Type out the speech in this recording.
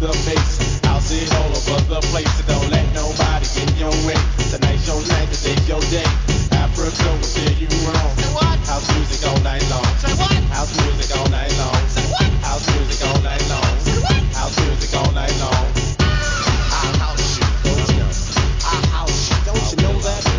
the bass. House it all over the place, so don't let nobody get in your way. Tonight's your night, today's your day.